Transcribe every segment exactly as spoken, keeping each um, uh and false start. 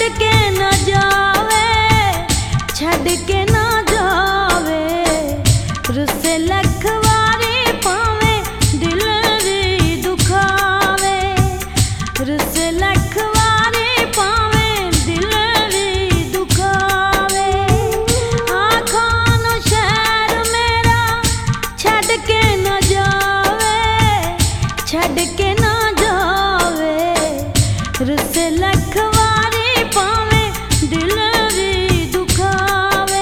छड़ के न जावे, छड़ के न जावे, रुसे लखवारी पावे, दिल री दुखावे, रुसे लखवारी पावे, दिल री दुखावे। आँखों नु शहर मेरा छड़ के न जावे, छड़ के न जावे, रुसे लखवारी पावे, दिल री दुखावे।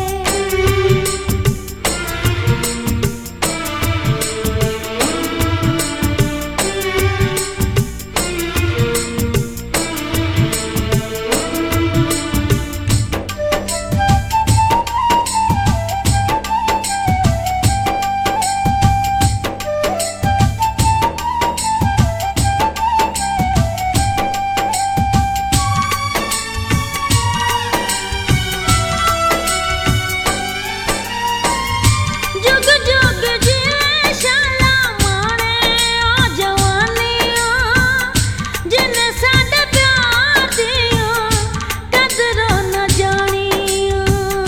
जुग जुग जिए शाला माने आ जवानियां, जिन्ने साडे प्यार दियां कदरों न जानियां।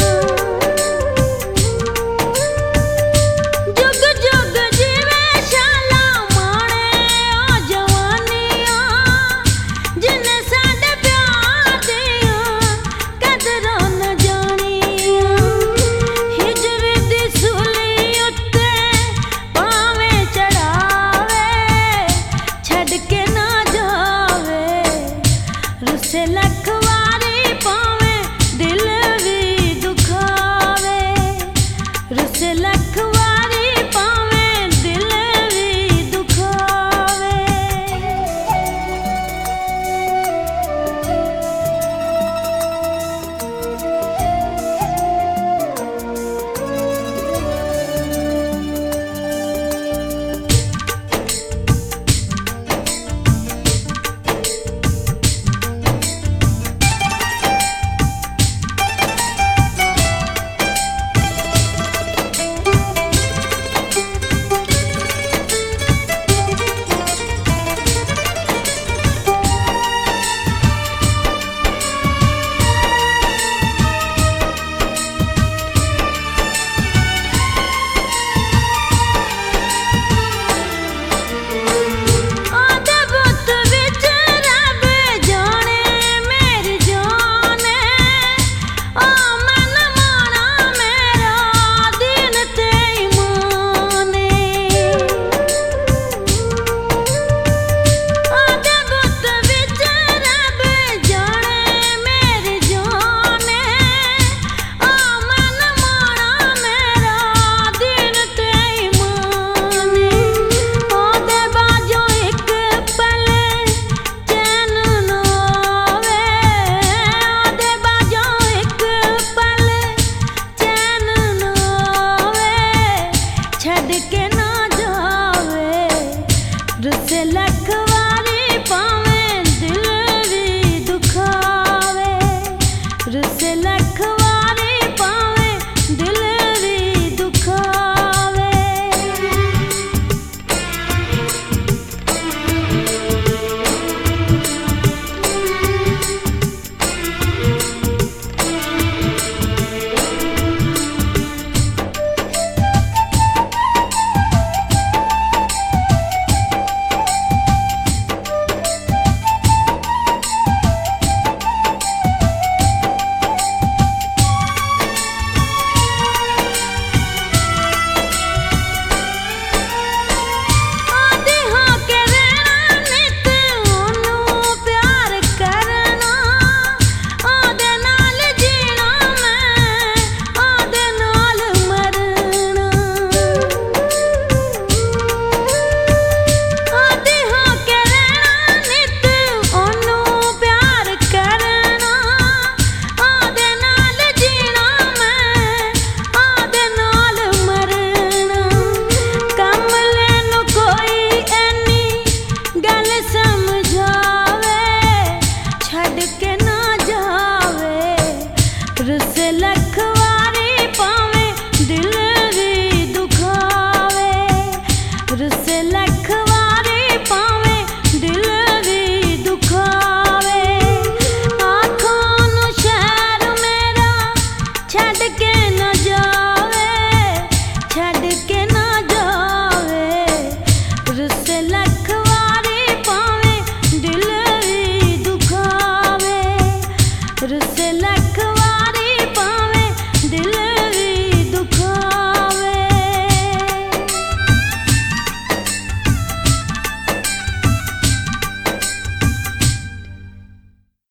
जुग जुग जिए शाला माने आ जवानियां, जिन्ने साडे प्यार दियां कदरों न जानियां। हिजर दी सूली उत्ते पावें चढ़ावे, छड़ के ना जावे, रुसे लखवारी